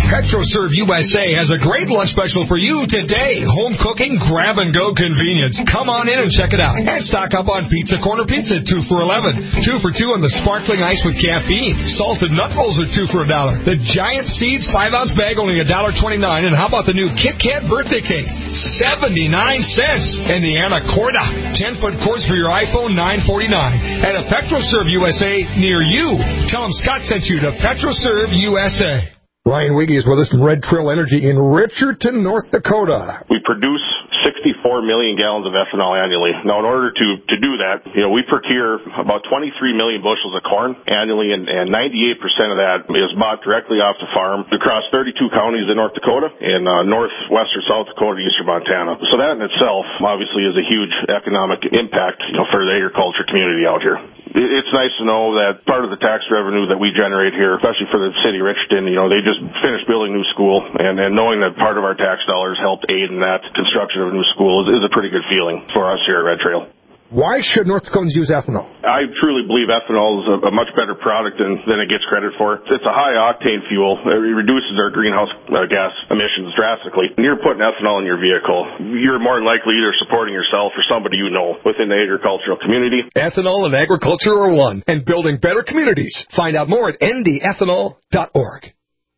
PetroServe U S A has a great lunch special for you today. Home cooking, grab-and-go convenience. Come on in and check it out. And stock up on Pizza Corner Pizza, two for eleven. Two for two on the sparkling ice with caffeine. Salted nut rolls are two for a dollar. The Giant Seeds five-ounce bag, only one dollar and twenty-nine cents. And how about the new Kit Kat birthday cake? seventy-nine cents. And the Anacorda ten-foot cords for your iPhone, nine forty-nine. At a PetroServe U S A near you. Tell them Scott sent you to PetroServe U S A. Ryan Wiggy is with us from Red Trail Energy in Richardson, North Dakota. We produce sixty-four million gallons of ethanol annually. Now, in order to, to do that, you know, we procure about twenty-three million bushels of corn annually, and, and ninety-eight percent of that is bought directly off the farm across thirty-two counties in North Dakota and uh, northwestern South Dakota, eastern Montana. So that in itself, obviously, is a huge economic impact, you know, for the agriculture community out here. It's nice to know that part of the tax revenue that we generate here, especially for the city of Richardson, you know, they just finished building a new school, and, and knowing that part of our tax dollars helped aid in that construction of a new school is, is a pretty good feeling for us here at Red Trail. Why should North Dakotans use ethanol? I truly believe ethanol is a, a much better product than, than it gets credit for. It's a high-octane fuel. It reduces our greenhouse uh, gas emissions drastically. When you're putting ethanol in your vehicle, you're more than likely either supporting yourself or somebody you know within the agricultural community. Ethanol and agriculture are one, and building better communities. Find out more at n d ethanol dot org.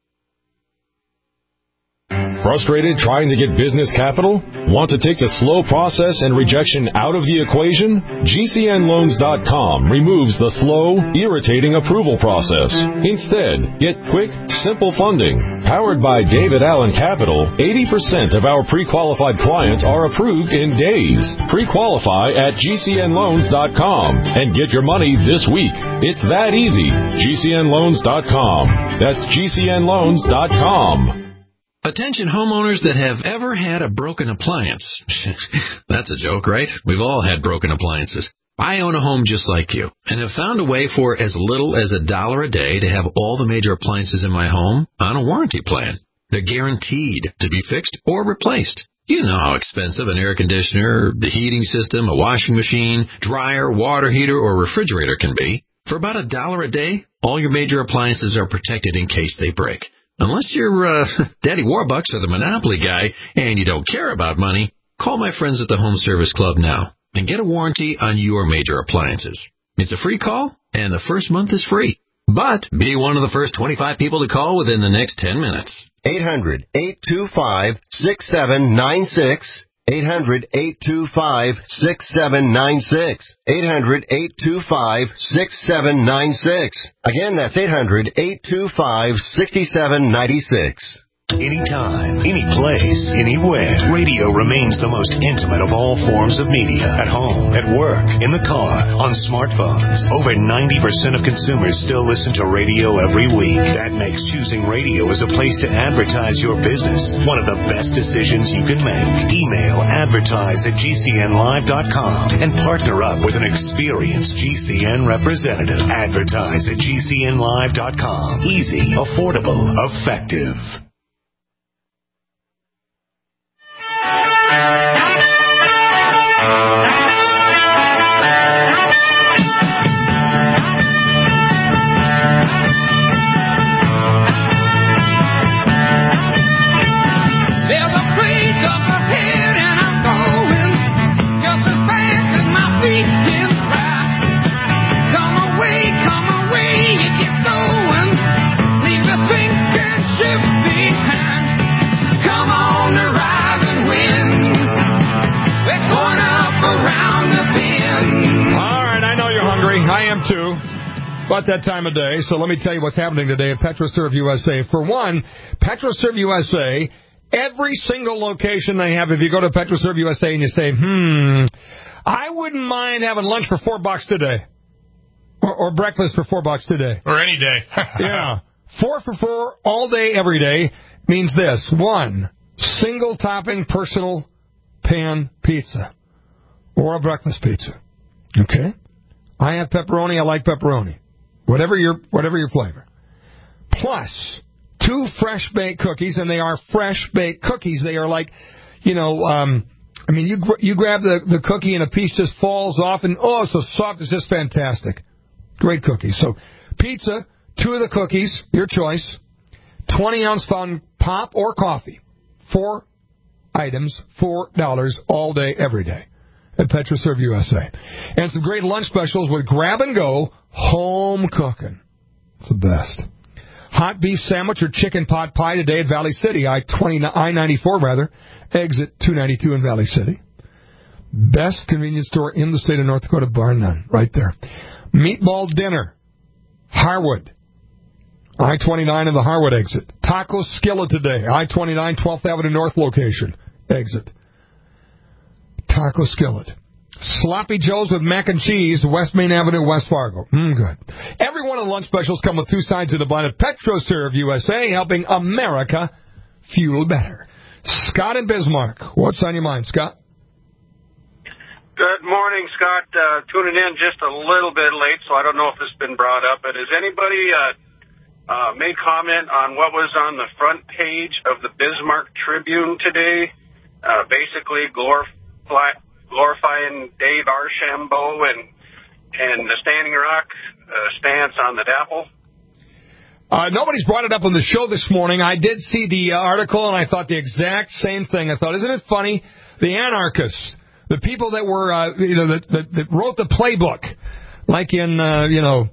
Frustrated trying to get business capital? Want to take the slow process and rejection out of the equation? G C N loans dot com removes the slow, irritating approval process. Instead, get quick, simple funding. Powered by David Allen Capital, eighty percent of our pre-qualified clients are approved in days. Pre-qualify at G C N loans dot com and get your money this week. It's that easy. G C N loans dot com. That's G C N loans dot com. Attention homeowners that have ever had a broken appliance. That's a joke, right? We've all had broken appliances. I own a home just like you and have found a way for as little as a dollar a day to have all the major appliances in my home on a warranty plan. They're guaranteed to be fixed or replaced. You know how expensive an air conditioner, the heating system, a washing machine, dryer, water heater, or refrigerator can be. For about a dollar a day, all your major appliances are protected in case they break. Unless you're uh, Daddy Warbucks or the Monopoly guy and you don't care about money, call my friends at the Home Service Club now and get a warranty on your major appliances. It's a free call, and the first month is free. But be one of the first twenty-five people to call within the next ten minutes. eight hundred, eight two five, six seven nine six. eight hundred, eight two five, six seven nine six. eight hundred, eight two five, six seven nine six. Again, that's eight hundred, eight two five, six seven nine six. Anytime, any place, anywhere. Radio remains the most intimate of all forms of media. At home, at work, in the car, on smartphones. Over ninety percent of consumers still listen to radio every week. That makes choosing radio as a place to advertise your business one of the best decisions you can make. Email advertise at G C N live dot com and partner up with an experienced G C N representative. Advertise at G C N live dot com. Easy, affordable, effective. Too, about that time of day. So let me tell you what's happening today at PetroServe U S A. For one, PetroServe U S A, every single location they have, if you go to PetroServe U S A and you say, hmm, I wouldn't mind having lunch for four bucks today. Or, or breakfast for four bucks today. Or any day. Yeah. Four for four, all day, every day, means this. One, single topping personal pan pizza. Or a breakfast pizza. Okay? I have pepperoni. I like pepperoni. Whatever your whatever your flavor. Plus, two fresh baked cookies, and they are fresh baked cookies. They are like, you know, um, I mean, you you grab the, the cookie and a piece just falls off, and oh, it's so soft. It's just fantastic. Great cookies. So, pizza, two of the cookies, your choice. twenty-ounce fountain pop or coffee. Four items, four dollars all day, every day at PetroServe U S A. And some great lunch specials with grab-and-go home cooking. It's the best. Hot beef sandwich or chicken pot pie today at Valley City, I ninety-four rather, exit two ninety-two in Valley City. Best convenience store in the state of North Dakota, bar none, right there. Meatball dinner, Harwood, I twenty-nine in the Harwood exit. Taco Skillet today, I twenty-nine, twelfth Avenue North location, exit. Taco Skillet. Sloppy Joe's with mac and cheese, West Main Avenue, West Fargo. Mmm, good. Every one of the lunch specials come with two sides of the blend of PetroServe U S A, helping America fuel better. Scott in Bismarck. What's on your mind, Scott? Good morning, Scott. Uh, tuning in just a little bit late, so I don't know if this has been brought up, but has anybody uh, uh, made comment on what was on the front page of the Bismarck Tribune today? Uh, basically, glorify... glorifying Dave Archambault and and the Standing Rock uh, stance on the DAPL? Uh, nobody's brought it up on the show this morning. I did see the uh, article, and I thought the exact same thing. I thought, isn't it funny? The anarchists, the people that were, uh, you know, that, that, that wrote the playbook, like in, uh, you know,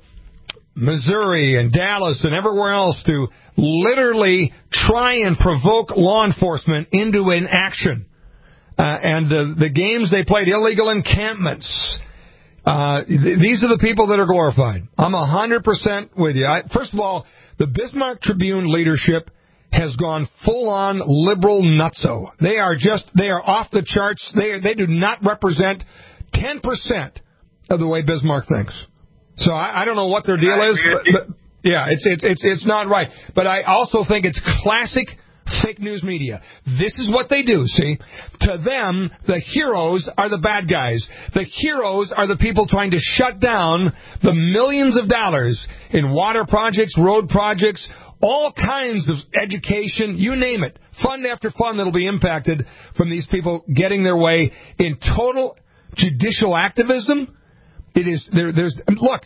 Missouri and Dallas and everywhere else, to literally try and provoke law enforcement into an action. Uh, and the, the games they played, illegal encampments, uh, th- these are the people that are glorified. I'm one hundred percent with you. I, first of all, the Bismarck Tribune leadership has gone full-on liberal nutso. They are just, they are off the charts. They they do not represent ten percent of the way Bismarck thinks. So I, I don't know what their deal is, but, but yeah, it's, it's, it's, it's not right. But I also think it's classic fake news media. This is what they do, see? To them, the heroes are the bad guys. The heroes are the people trying to shut down the millions of dollars in water projects, road projects, all kinds of education, you name it. Fund after fund that'll be impacted from these people getting their way in total judicial activism. It is, there, there's, look,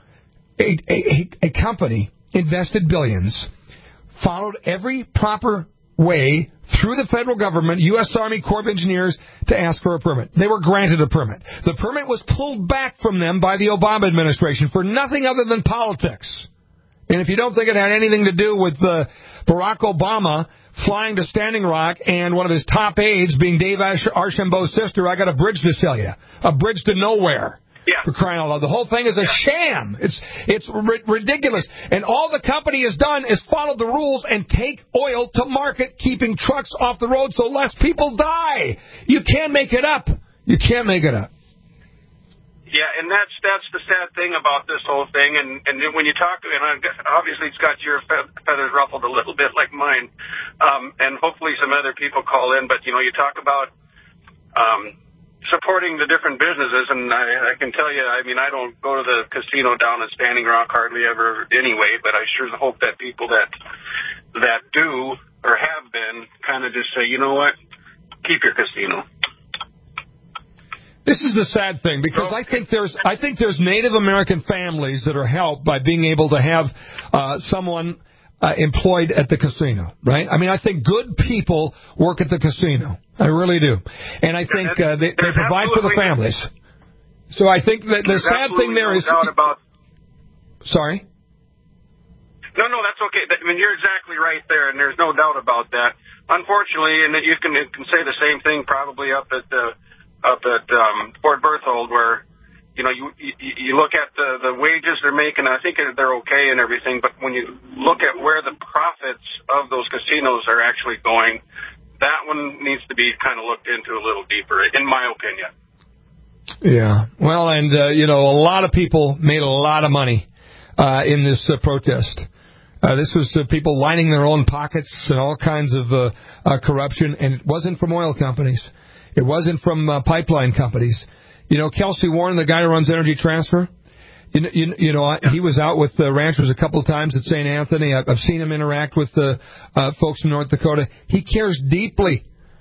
a, a, a company invested billions, followed every proper way through the federal government, U S Army Corps of Engineers, to ask for a permit. They were granted a permit. The permit was pulled back from them by the Obama administration for nothing other than politics. And if you don't think it had anything to do with uh, Barack Obama flying to Standing Rock and one of his top aides being Dave Archambault's sister, I got a bridge to sell you. A bridge to nowhere. Yeah. For crying out loud. The whole thing is a sham. It's it's ri- ridiculous. And all the company has done is follow the rules and take oil to market, keeping trucks off the road so less people die. You can't make it up. You can't make it up. Yeah, and that's that's the sad thing about this whole thing. And, and when you talk to, and obviously it's got your feathers ruffled a little bit like mine, um, and hopefully some other people call in. But, you know, you talk about um, supporting the different businesses, and I, I can tell you, I mean, I don't go to the casino down at Standing Rock hardly ever anyway, but I sure hope that people that that do or have been kind of just say, you know what, keep your casino. This is the sad thing, because I think there's I think there's Native American families that are helped by being able to have uh, someone uh, employed at the casino, right? I mean, I think good people work at the casino. I really do. And I think uh, they, they provide for the families. So I think that the sad thing there is... No doubt about... Sorry? No, no, that's okay. I mean, you're exactly right there, and there's no doubt about that. Unfortunately, and you can, you can say the same thing probably up at the... up at um, Fort Berthold, where, you know, you, you you look at the, the wages they're making, I think they're okay and everything, but when you look at where the profits of those casinos are actually going, that one needs to be kind of looked into a little deeper, in my opinion. Yeah. Well, and, uh, you know, a lot of people made a lot of money uh, in this uh, protest. Uh, this was uh, people lining their own pockets and all kinds of uh, uh, corruption, and it wasn't from oil companies. It wasn't from uh, pipeline companies. You know, Kelsey Warren, the guy who runs Energy Transfer, you know, you, you know he was out with the ranchers a couple of times at Saint Anthony. I've seen him interact with the uh, folks in North Dakota. He cares deeply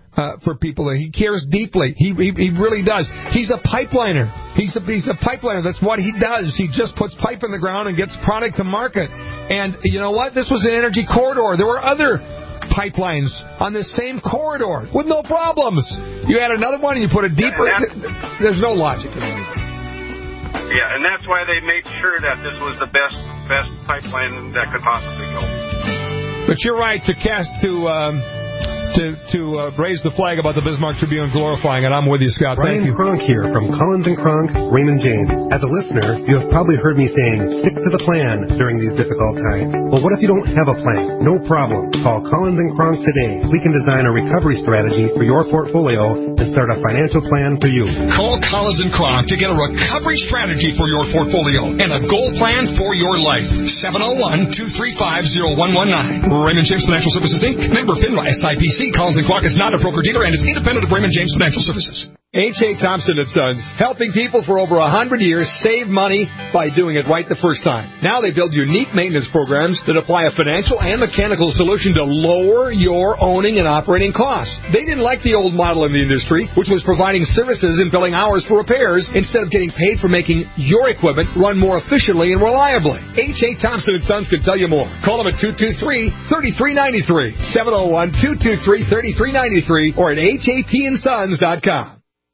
uh, for people. He cares deeply. He, he he really does. He's a pipeliner. He's a, he's a pipeliner. That's what he does. He just puts pipe in the ground and gets product to market. And you know what? This was an energy corridor. There were other pipelines on this same corridor with no problems. You add another one and you put it deeper. There's no logic in it. Yeah, and that's why they made sure that this was the best best pipeline that could possibly go. But you're right to cast to um, to to uh, raise the flag about the Bismarck Tribune glorifying it. I'm with you, Scott. Brian Thank you. Cronk here from Collins and Cronk, Raymond James. As a listener, you have probably heard me saying, stick to the plan during these difficult times. Well, what if you don't have a plan? No problem. Call Collins and Cronk today. We can design a recovery strategy for your portfolio and start a financial plan for you. Call Collins and Cronk to get a recovery strategy for your portfolio and a goal plan for your life. seven oh one, two three five, oh one one nine. Raymond James Financial Services, Incorporated. Member FINRA S I P C. Collins and Cronk is not a broker-dealer and is independent of Raymond James Financial Services. H A. Thompson and Sons, helping people for over one hundred years save money by doing it right the first time. Now they build unique maintenance programs that apply a financial and mechanical solution to lower your owning and operating costs. They didn't like the old model in the industry, which was providing services and billing hours for repairs instead of getting paid for making your equipment run more efficiently and reliably. H A. Thompson and Sons can tell you more. Call them at two two three, three three nine three, seven oh one, two two three, three three nine three, or at H A T and sons dot com.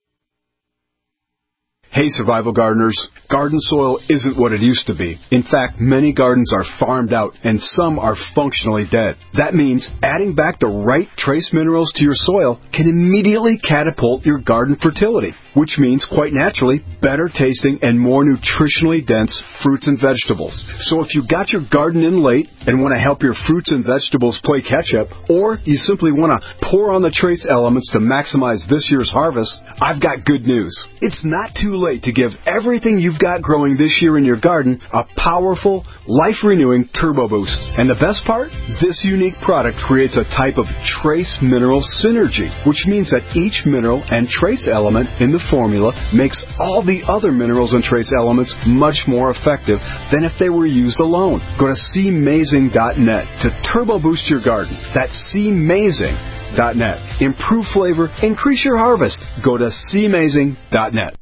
Hey, survival gardeners, garden soil isn't what it used to be. In fact, many gardens are farmed out and some are functionally dead. That means adding back the right trace minerals to your soil can immediately catapult your garden fertility, which means, quite naturally, better tasting and more nutritionally dense fruits and vegetables. So if you got your garden in late and want to help your fruits and vegetables play catch-up, or you simply want to pour on the trace elements to maximize this year's harvest, I've got good news. It's not too late to give everything you've got growing this year in your garden a powerful, life-renewing turbo boost. And the best part? This unique product creates a type of trace mineral synergy, which means that each mineral and trace element in the formula makes all the other minerals and trace elements much more effective than if they were used alone. Go to C mazing dot net to turbo boost your garden. That's C mazing dot net. Improve flavor, increase your harvest. Go to C mazing dot net.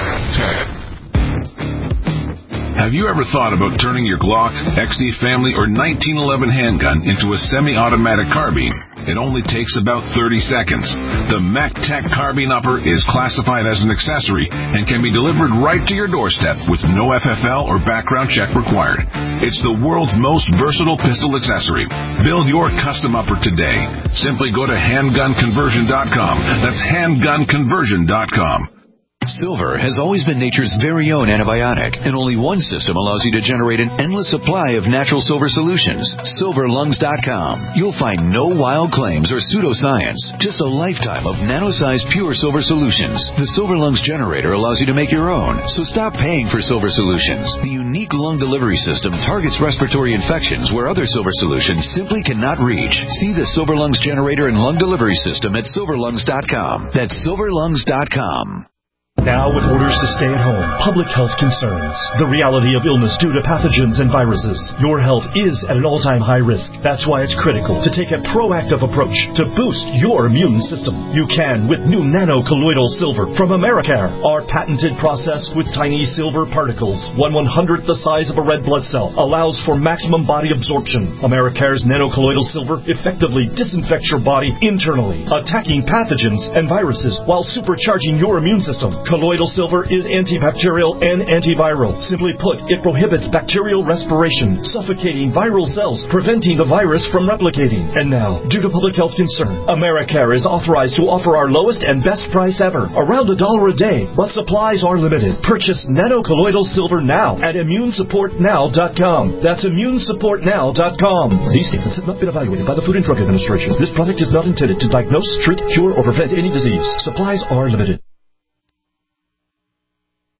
Have you ever thought about turning your Glock, X D Family, or nineteen eleven handgun into a semi-automatic carbine? It only takes about thirty seconds. The MacTech Carbine Upper is classified as an accessory and can be delivered right to your doorstep with no F F L or background check required. It's the world's most versatile pistol accessory. Build your custom upper today. Simply go to handgun conversion dot com. That's handgun conversion dot com. Silver has always been nature's very own antibiotic, and only one system allows you to generate an endless supply of natural silver solutions. silver lungs dot com. You'll find no wild claims or pseudoscience, just a lifetime of nano-sized pure silver solutions. The Silver Lungs generator allows you to make your own, so stop paying for silver solutions. The unique lung delivery system targets respiratory infections where other silver solutions simply cannot reach. See the Silver Lungs generator and lung delivery system at silver lungs dot com. That's silver lungs dot com. Now with orders to stay at home, public health concerns, the reality of illness due to pathogens and viruses, your health is at an all-time high risk. That's why it's critical to take a proactive approach to boost your immune system. You can with new nano-colloidal silver from Americare. Our patented process with tiny silver particles, one one-hundredth the size of a red blood cell, allows for maximum body absorption. Americare's nano-colloidal silver effectively disinfects your body internally, attacking pathogens and viruses while supercharging your immune system. Colloidal silver is antibacterial and antiviral. Simply put, it prohibits bacterial respiration, suffocating viral cells, preventing the virus from replicating. And now, due to public health concern, Americare is authorized to offer our lowest and best price ever, around a dollar a day, but supplies are limited. Purchase nano-colloidal silver now at immune support now dot com. That's immune support now dot com. These statements have not been evaluated by the Food and Drug Administration. This product is not intended to diagnose, treat, cure, or prevent any disease. Supplies are limited.